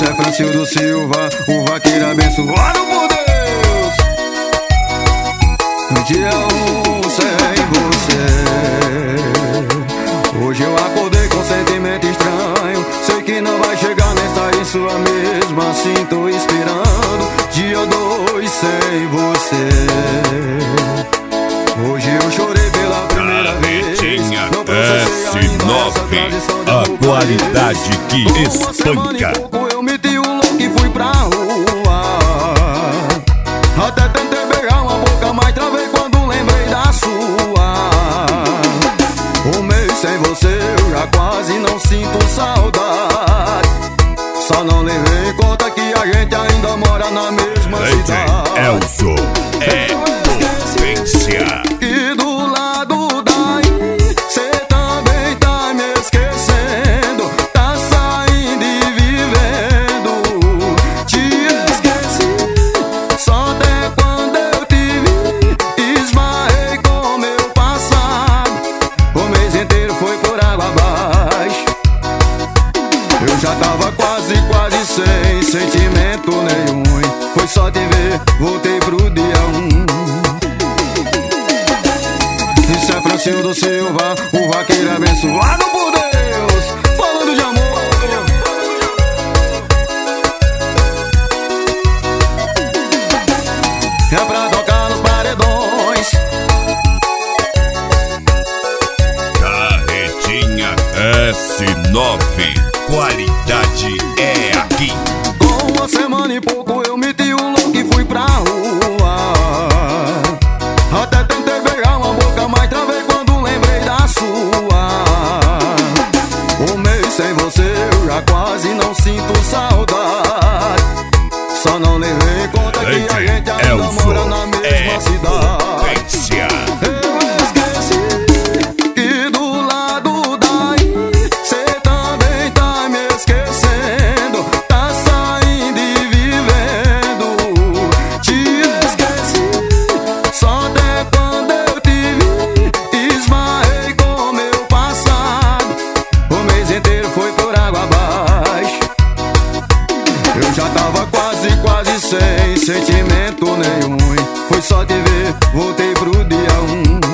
Isso é Francildo Silva, o vaqueiro abençoado por Deus. No dia sem você. Hoje eu acordei com sentimento estranho. Sei que não vai chegar nessa isso mesmo assim tô esperando. Dia 2 sem você. Hoje eu chorei pela primeira vez. S9, a qualidade que espanca. Eu meti o louco e fui pra rua. Até tentei beijar uma boca, mas travei quando lembrei da sua. Um mês sem você eu já quase não sinto saudade. Só não levei em conta que a gente ainda mora na mesma cidade. Elson é potência. E do lado daí cê também tá me esquecendo. Tá saindo e vivendo. Te esqueci só até quando eu te vi. Esbarrei com meu passado. O mês inteiro foi por água abaixo. Eu já tava quase sem sentimento nenhum. Foi só te ver, voltei pro dia 1. Isso é Francildo Silva, o vaqueiro abençoado por Deus. Falando de amor. É pra tocar nos paredões. Carretinha S9, qualidade é aqui. Com uma semana e pouco eu meti o louco e fui pra rua. Até tentei beijar uma boca, mas travei quando lembrei da sua. Um mês sem você eu já quase não sinto saudade. Só não levei em conta que a gente ainda mora na mesma cidade. Potência. Eu esqueci que do lado daí cê também tá me esquecendo. Tá saindo e vivendo. Te esqueci só até quando eu te vi. Esbarrei com meu passado. O mês inteiro foi por água abaixo. Eu já tava quase sem sentimento nenhum. Foi só te ver, voltei pro dia 1.